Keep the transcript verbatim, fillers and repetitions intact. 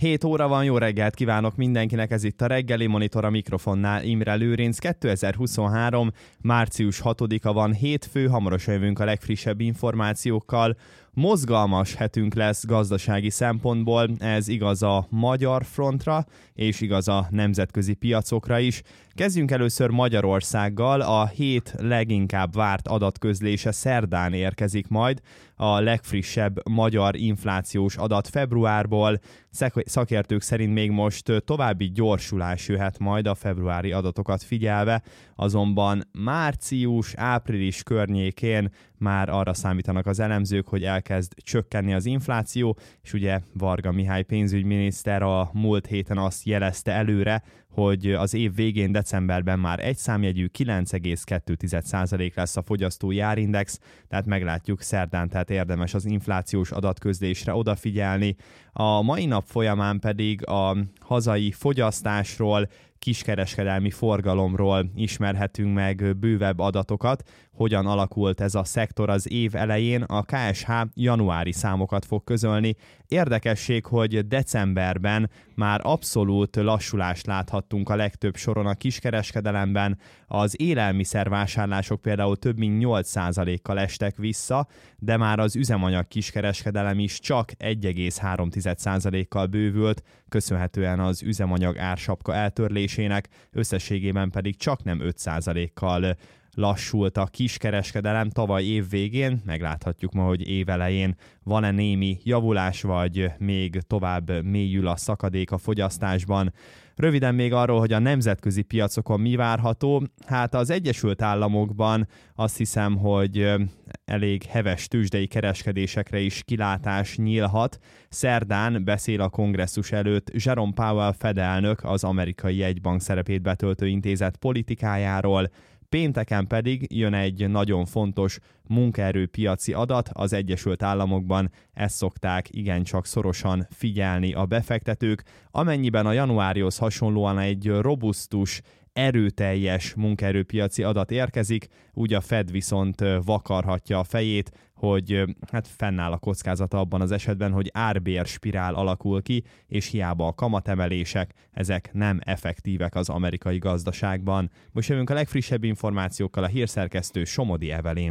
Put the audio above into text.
hét óra van, jó reggelt kívánok mindenkinek, ez itt a reggeli monitor, a mikrofonnál Imre Lőrinc. kétezer-huszonhárom. március hatodika van, hétfő, hamarosan jövünk a legfrissebb információkkal. Mozgalmas hetünk lesz gazdasági szempontból, ez igaz a magyar frontra, és igaz a nemzetközi piacokra is. Kezdjünk először Magyarországgal, a hét leginkább várt adatközlése szerdán érkezik majd, a legfrissebb magyar inflációs adat februárból. Szakértők szerint még most további gyorsulás jöhet majd a februári adatokat figyelve, azonban március, április környékén már arra számítanak az elemzők, hogy elkezd csökkenni az infláció, és ugye Varga Mihály pénzügyminiszter a múlt héten azt jelezte előre, hogy az év végén decemberben már egy számjegyű kilenc egész kettő százalék lesz a fogyasztói árindex, tehát meglátjuk szerdán, tehát érdemes az inflációs adatközlésre odafigyelni. A mai nap folyamán pedig a hazai fogyasztásról, kiskereskedelmi forgalomról ismerhetünk meg bővebb adatokat, hogyan alakult ez a szektor az év elején. A ká es há januári számokat fog közölni. Érdekesség, hogy decemberben már abszolút lassulást láthattunk a legtöbb soron a kiskereskedelemben. Az élelmiszervásárlások például több mint nyolc százalékkal estek vissza, de már az üzemanyag kiskereskedelem is csak egy egész három százalékkal bővült, köszönhetően az üzemanyag ársapka eltörlésének, összességében pedig csak nem öt százalékkal lassult a kiskereskedelem tavaly év végén. Megláthatjuk ma, hogy év elején van-e némi javulás, vagy még tovább mélyül a szakadék a fogyasztásban. Röviden még arról, hogy a nemzetközi piacokon mi várható. Hát az Egyesült Államokban azt hiszem, hogy elég heves tőzsdei kereskedésekre is kilátás nyílhat. Szerdán beszél a kongresszus előtt Jerome Powell Fed elnök az amerikai jegybank szerepét betöltő intézet politikájáról. Pénteken pedig jön egy nagyon fontos munkaerőpiaci adat az Egyesült Államokban, ezt szokták igencsak szorosan figyelni a befektetők. Amennyiben a januárihoz hasonlóan egy robusztus, erőteljes munkaerőpiaci adat érkezik, úgy a Fed viszont vakarhatja a fejét, hogy hát fennáll a kockázata abban az esetben, hogy árbér spirál alakul ki, és hiába a kamatemelések, ezek nem effektívek az amerikai gazdaságban. Most jövünk a legfrissebb információkkal, a hírszerkesztő Somodi Evelyn.